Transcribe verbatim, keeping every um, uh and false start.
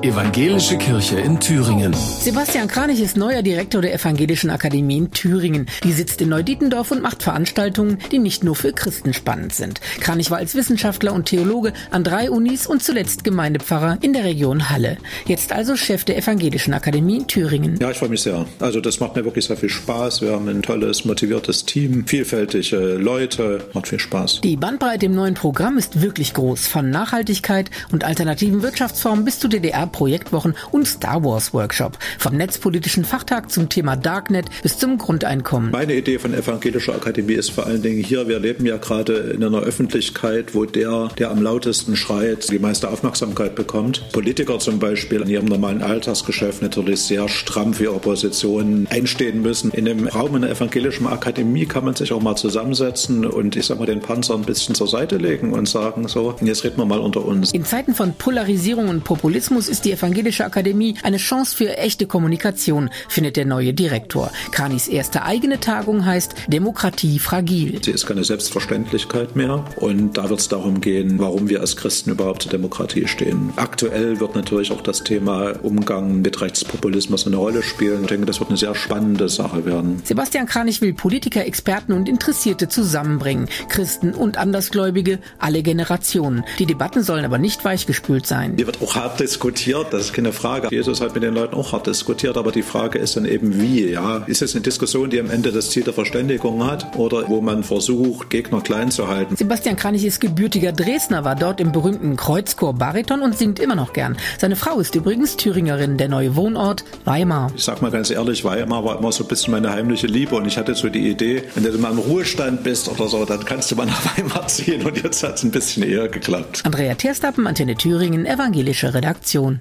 Evangelische Kirche in Thüringen. Sebastian Kranich ist neuer Direktor der Evangelischen Akademie in Thüringen. Die sitzt in Neudietendorf und macht Veranstaltungen, die nicht nur für Christen spannend sind. Kranich war als Wissenschaftler und Theologe an drei Unis und zuletzt Gemeindepfarrer in der Region Halle. Jetzt also Chef der Evangelischen Akademie in Thüringen. Ja, ich freue mich sehr. Also das macht mir wirklich sehr viel Spaß. Wir haben ein tolles, motiviertes Team, vielfältige Leute, macht viel Spaß. Die Bandbreite im neuen Programm ist wirklich groß. Von Nachhaltigkeit und alternativen Wirtschaftsformen bis zu D D R-Projektwochen und Star Wars-Workshop. Vom netzpolitischen Fachtag zum Thema Darknet bis zum Grundeinkommen. Meine Idee von Evangelischer Akademie ist vor allen Dingen hier, wir leben ja gerade in einer Öffentlichkeit, wo der, der am lautesten schreit, die meiste Aufmerksamkeit bekommt. Politiker zum Beispiel in ihrem normalen Alltagsgeschäft natürlich sehr stramm für ihre Position einstehen müssen. In dem Raum einer Evangelischen Akademie kann man sich auch mal zusammensetzen und ich sag mal den Panzer ein bisschen zur Seite legen und sagen so, jetzt reden wir mal unter uns. In Zeiten von Polarisierung und Populismus ist die Evangelische Akademie eine Chance für echte Kommunikation, findet der neue Direktor. Kranichs erste eigene Tagung heißt Demokratie fragil. Sie ist keine Selbstverständlichkeit mehr und da wird es darum gehen, warum wir als Christen überhaupt zur Demokratie stehen. Aktuell wird natürlich auch das Thema Umgang mit Rechtspopulismus eine Rolle spielen. Ich denke, das wird eine sehr spannende Sache werden. Sebastian Kranich will Politiker, Experten und Interessierte zusammenbringen. Christen und Andersgläubige, alle Generationen. Die Debatten sollen aber nicht weichgespült sein. Hier wird auch hart diskutiert, das ist keine Frage. Jesus hat mit den Leuten auch hart diskutiert, aber die Frage ist dann eben wie. Ja? Ist es eine Diskussion, die am Ende das Ziel der Verständigung hat oder wo man versucht, Gegner klein zu halten? Sebastian Kranich ist gebürtiger Dresdner, war dort im berühmten Kreuzchor Bariton und singt immer noch gern. Seine Frau ist übrigens Thüringerin, der neue Wohnort Weimar. Ich sag mal ganz ehrlich, Weimar war immer so ein bisschen meine heimliche Liebe und ich hatte so die Idee, wenn du mal im Ruhestand bist oder so, dann kannst du mal nach Weimar ziehen und jetzt hat es ein bisschen eher geklappt. Andrea Terstappen, Antenne Thüringen, Evangelische Redaktion.